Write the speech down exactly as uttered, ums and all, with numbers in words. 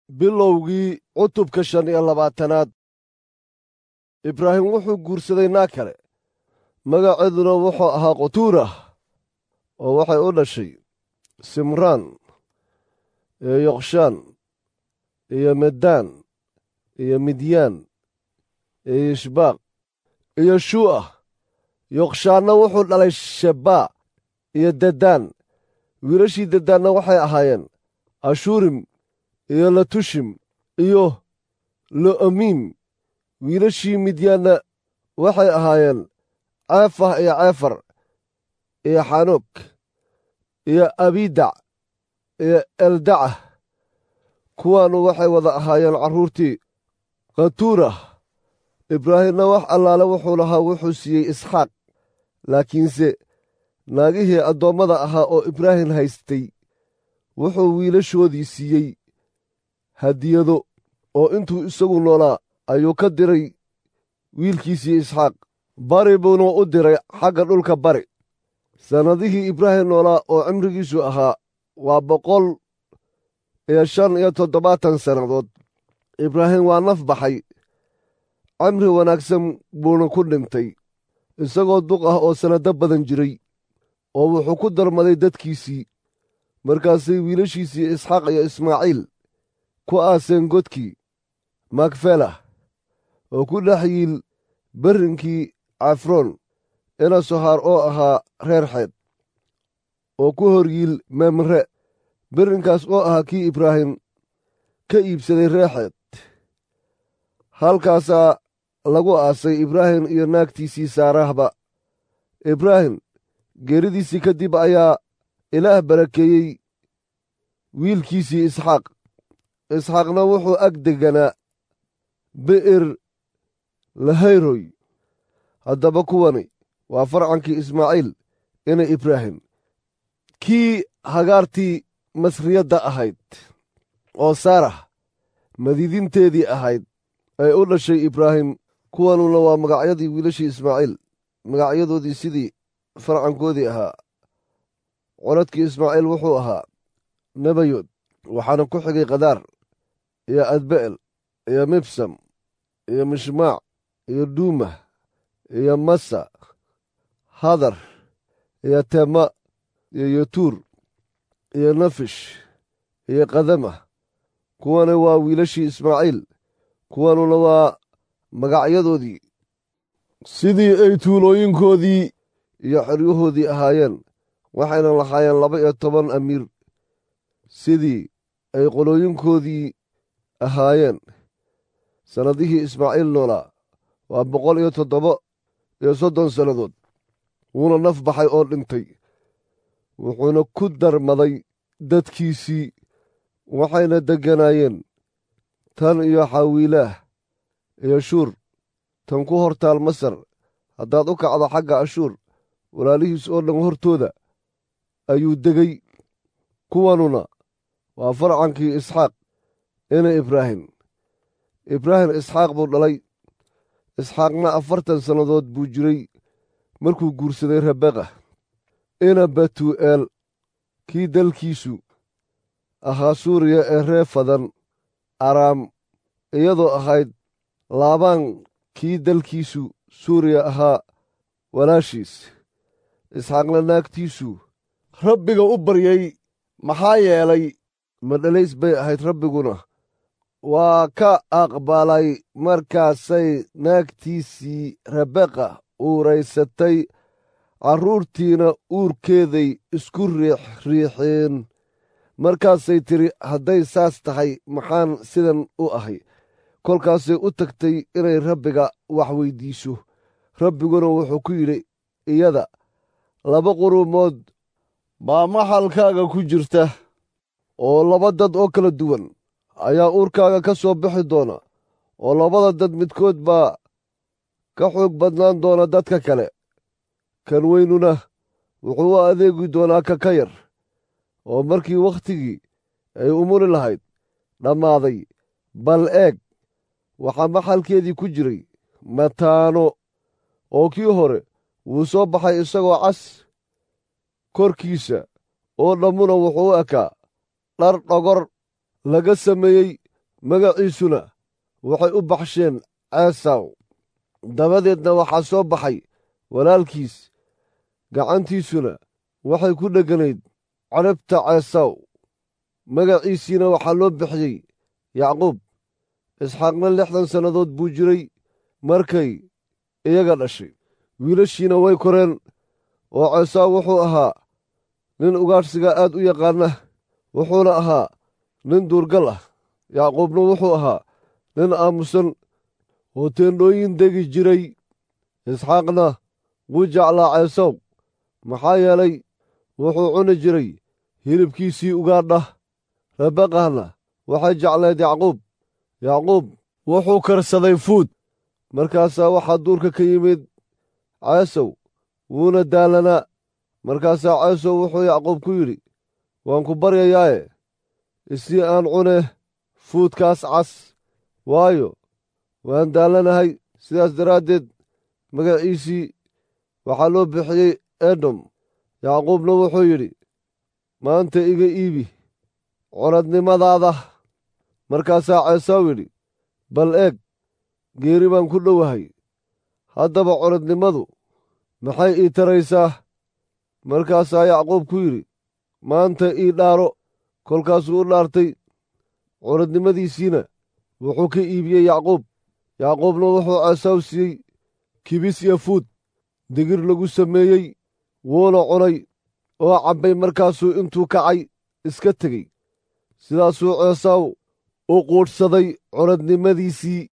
bilowgii cutubka shan iyo labaatanaad. ibraahim wuxuu guursaday naag kale magaceeduna wuxuu ahaa qutuurah oo waxay u dhashay simraan iyo yoqshaan iyo meddaan iyo midyaan iyo yishbaaq iyo shu'ah. yoqshaanna wuxuu dhalay shebaa iyo dedaan. wiilashii dedaanna waxay ahaayeen ashuurim iyo latushim iyo lo'amiim. wiilashii midyaanna waxay ahaayeen ceefah iyo ceefar iyo xanoog iyo abidac iyo eldacah. kuwaannu waxay wada ahaayeen carruurtii khatuurah. ibraahimna wax allaale wuxuu lahaa wuxuu siiyey isxaaq, laakiinse naagihii addoommada ahaa oo ibraahim haystay wuxuu wiilashoodii siiyey hadiyado, oo intuu isagu noolaa ayuu ka diray wiilkiisii isxaaq bari buuna u diray xagga dhulka bari. sannadihii ibraahim noolaa oo cimrigiisu ahaa waa boqol iyo shan iyo toddobaatan sannadood. ibraahim waa naf baxay, cimri wanaagsan buuna ku dhintay, isagoo duq ah oo sannado badan jiray, oo wuxuu ku darmaday dadkiisii. markaasay wiilashiisii isxaaq iyo ismaaciil ku aaseen godkii makfelah oo ku dhex yiil berrinkii cafroon ina sohaar oo ahaa reer xeed, oo ku hor yiil memre, berrinkaas oo ahaa kii ibraahim ka iibsaday reer xeed. halkaasaa lagu aasay ibraahim iyo naagtiisii saarahba. ibraahim geeridiisii ka dib ayaa ilaah barakeeyey wiilkiisii isxaaq. isxaaqna wuxuu ag deganaa bi'ir lahayroy. haddaba kuwani waa farcankii ismaaciil ina ibraahim, kii hagaartii masriyadda ahayd oo saarah madiidinteedii ahayd ay u dhashay ibraahim. kuwanuna waa magacyadii wiilashii ismaaciil, magacyadoodii sidii farcankoodii ahaa. codadkii ismaaciil wuxuu ahaa nebayood, waxaana ku xigay qadaar iyo adbe'el iyo mibsam iyo mishmaac iyo duumah iyo masa, hadar iyo tema iyo yotuur iyo nafish iyo qadamah. kuwani waa wiilashii ismaaciil, kuwanuna waa magacyadoodii sidii ay tuulooyinkoodii iyo xeryahoodii ahaayeen. waxayna lahaayeen laba iyo toban amiir sidii ay qolooyinkoodii ahaayeen. sannadihii ismaaciil noolaa waa boqol iyo toddoba iyo soddon sannadood. wuuna naf baxay oo dhintay, wuxuuna ku darmaday dadkiisii. waxayna degganaayeen tan iyo xawiilaah iyo shuur, tan ku hor taal masar. haddaad u kacdo xagga ashuur, walaalihiis oo dhan hortooda ayuu degay. kuwanuna waa farcankii isxaaq ina ibraahim. ibraahim isxaaq buu dhalay. isxaaqna afartan sannadood buu jiray markuu guursaday rabeqa ina batuu'eel, kii dalkiisu ahaa suuriya ee ree fadan araam, iyadoo ahayd laabaan kii dalkiisu suuriya ahaa walaashiis. isxaaqna naagtiisu rabbiga u baryey, maxaa yeelay madhalays bay ahayd. rabbiguna waa ka aqbalay. markaasay naagtiisii rabeqa uuraysatay, carruurtiina uurkeeday isku riixriixeen. markaasay tidhi, hadday saas tahay maxaan sidan u ahay? kolkaasay u tagtay inay rabbiga wax weyddiiso. rabbiguna wuxuu ku yidhi iyada, laba quruumood baa maxalkaaga ku jirta, oo laba dad oo kala duwan ayaa uurkaaga ka soo bixi doona, oo labada dad midkood baa ka xoog badnaan doona dadka kale. kan weynuna wuxuu u adeegi doonaa ka ka yar. oo markii wakhtigii ay umuri lahayd dhammaaday, bal eeg, waxaa maxalkeedii ku jiray mataano, oo kii hore wuu soo baxay isagoo cas korkiisa oo dhammuna wuxuu u ekaa dhar dhogor laga sameeyey magaciisuna waxay u baxsheen ceesaw. dabadeedna waxaa soo baxay walaalkiis, gacantiisuna waxay ku dheganayd carabta ceesaw, magaciisiina waxaa loo bixiyey yacquub. isxaaqna lixdan sannadood buu jiray markay iyaga dhashay. wiilashiina way koreen, oo ceesaw wuxuu ahaa nin ugaadhsiga aad u yaqaana, wuxuuna ahaa nin duurgal ah. yacquubna wuxuu ahaa nin aamusan oo teendhooyin degi jiray. isxaaqna wuu jeclaa ceesaw, maxaa yeelay wuxuu cuni jiray hilibkiisii ugaadha. rebekahna waxay jeclayd yacquub. yacquub wuxuu karsaday fuud. markaasaa waxaa duurka ka yimid ceesaw, wuuna daalanaa. markaasaa ceesaw wuxuu yacquub ku yidhi, waan ku baryayaaye isii aan cune fuudkaas cas, waayo waan daallanahay. sidaas daraaddeed magaciisii waxaa loo bixiyey edom. yacquubna wuxuu yidhi, maanta iga iibi curadnimadaada. markaasaa ceesaw yidhi, bal eeg, geeri baan ku dhowahay, haddaba curadnimadu maxay ii taraysaa? markaasaa yacquub ku yidhi, maanta ii dhaaro. kolkaasuu u dhaartay, curadnimadiisiina wuxuu ka iibiyey yacquub. yacquubna wuxuu ceesaw siiyey kibis iyo fuud digir lagu sameeyey, wuuna cunay oo cabbay. markaasuu intuu kacay iska tegey. sidaasuu ceesaw u quudhsaday curadnimadiisii.